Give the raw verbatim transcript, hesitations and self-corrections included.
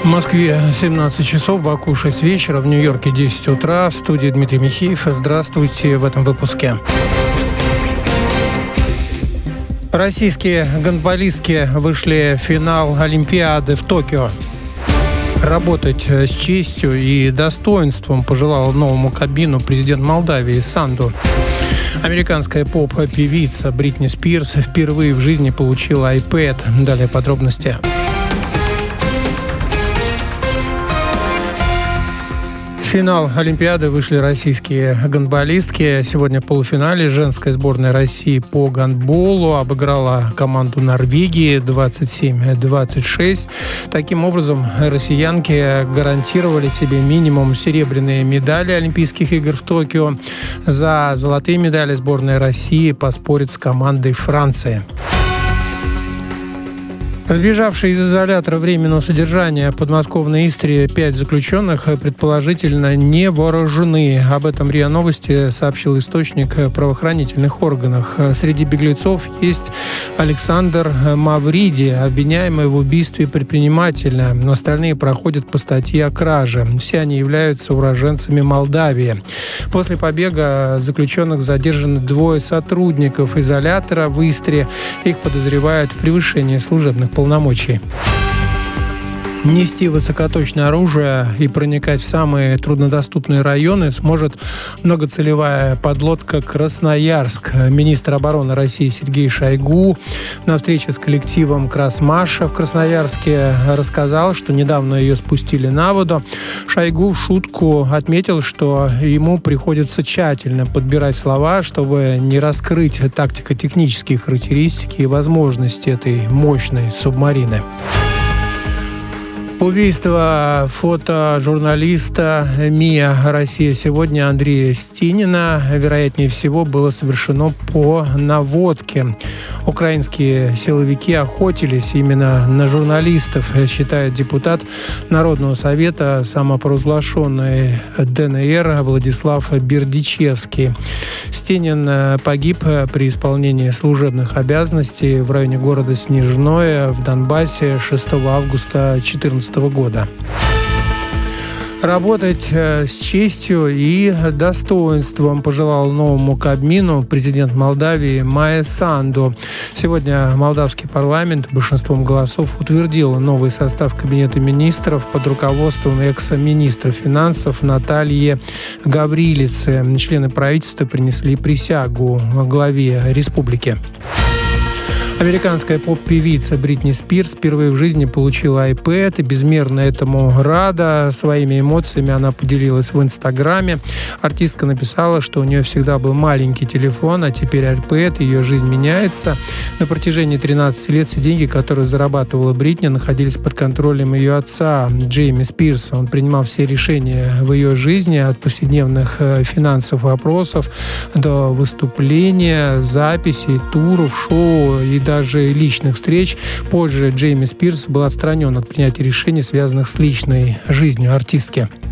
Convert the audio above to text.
В Москве семнадцать часов, в Баку шесть вечера, в Нью-Йорке десять утра. В студии Дмитрий Михеев. Здравствуйте в этом выпуске. Российские гандболистки вышли в финал Олимпиады в Токио. Работать с честью и достоинством пожелал новому Кабмину президент Молдавии Санду. Американская поп-певица Бритни Спирс впервые в жизни получила айпэд. Далее подробности. В финал Олимпиады вышли российские гандболистки. Сегодня в полуфинале женская сборная России по гандболу обыграла команду Норвегии двадцать семь двадцать шесть. Таким образом, россиянки гарантировали себе минимум серебряные медали Олимпийских игр в Токио. За золотые медали сборная России поспорит с командой Франции. Сбежавшие из изолятора временного содержания подмосковной Истре пять заключенных предположительно не вооружены. Об этом РИА Новости сообщил источник правоохранительных органов. Среди беглецов есть Александр Мавриди, обвиняемый в убийстве предпринимателя. Остальные проходят по статье о краже. Все они являются уроженцами Молдавии. После побега заключенных задержаны двое сотрудников изолятора в Истре. Их подозревают в превышении служебных полномочий. Нести высокоточное оружие и проникать в самые труднодоступные районы сможет многоцелевая подлодка «Красноярск». Министр обороны России Сергей Шойгу на встрече с коллективом «Красмаша» в Красноярске рассказал, что недавно ее спустили на воду. Шойгу в шутку отметил, что ему приходится тщательно подбирать слова, чтобы не раскрыть тактико-технические характеристики и возможности этой мощной субмарины. Убийство фотожурналиста МИА «Россия сегодня» Андрея Стинина, вероятнее всего, было совершено по наводке. Украинские силовики охотились именно на журналистов, считает депутат Народного совета самопровозглашенной ДНР Владислав Бердичевский. Стинин погиб при исполнении служебных обязанностей в районе города Снежное в Донбассе шестого августа две тысячи четырнадцатого года. Работать с честью и достоинством пожелал новому Кабмину президент Молдавии Майя Санду. Сегодня молдавский парламент большинством голосов утвердил новый состав Кабинета министров под руководством экс-министра финансов Натальи Гаврилицы. Члены правительства принесли присягу главе республики. Американская поп-певица Бритни Спирс впервые в жизни получила айпэд и безмерно этому рада. Своими эмоциями она поделилась в Инстаграме. Артистка написала, что у нее всегда был маленький телефон, а теперь айпэд, ее жизнь меняется. На протяжении тринадцати лет все деньги, которые зарабатывала Бритни, находились под контролем ее отца Джейми Спирса. Он принимал все решения в ее жизни, от повседневных финансовых вопросов до выступления, записей, туров, шоу и даже личных встреч. Позже Джейми Спирс был отстранен от принятия решений, связанных с личной жизнью артистки.